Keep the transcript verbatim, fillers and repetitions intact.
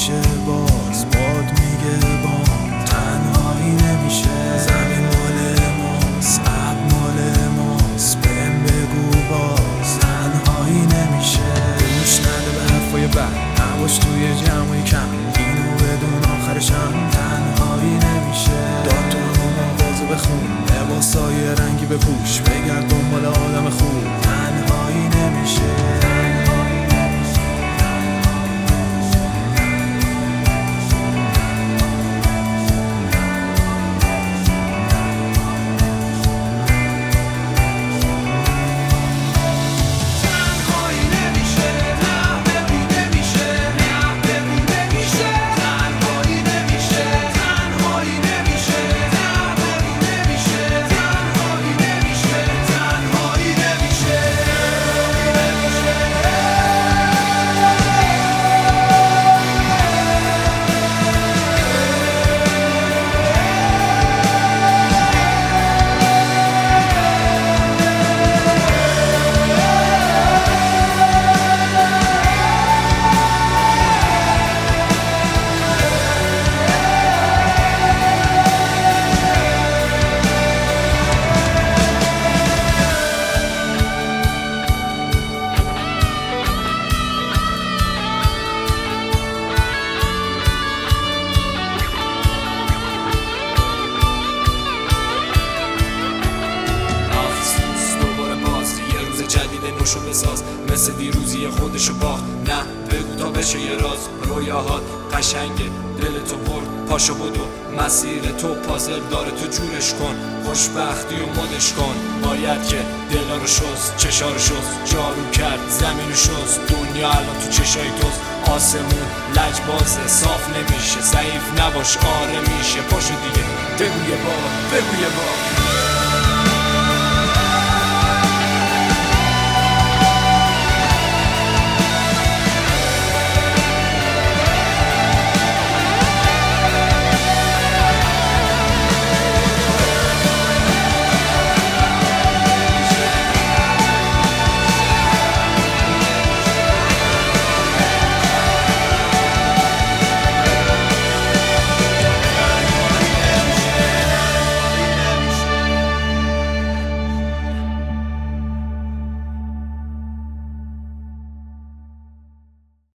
نمیشه باز باد میگه بام تنهایی نمیشه زمین مال ماست اب مال ماست بهم بگو باز تنهایی نمیشه گوش نده به حرفای بد نباش توی جمعی کم اینو بدون آخرشم تنهایی نمیشه داد تو همون آوازو بخون لباسای رنگی بپوش بگرد دنبال آدم خوب تنهایی نمیشه نوشو بساز مثل دیروزی خودشو باخت نه بگو تا بشه یه راز رویاهات قشنگه دل تو پر پاشو بدو مسیر تو پازل داره تو جورش کن خوشبختی و مدش کن باید که دلا رو شست چشا رو شست جارو کرد زمین رو شست دنیا الان تو چشای توست آسمون لجبازه صاف نمیشه ضعیف نباش آره میشه پاشو دیگه بگو یه بار بگو یه بار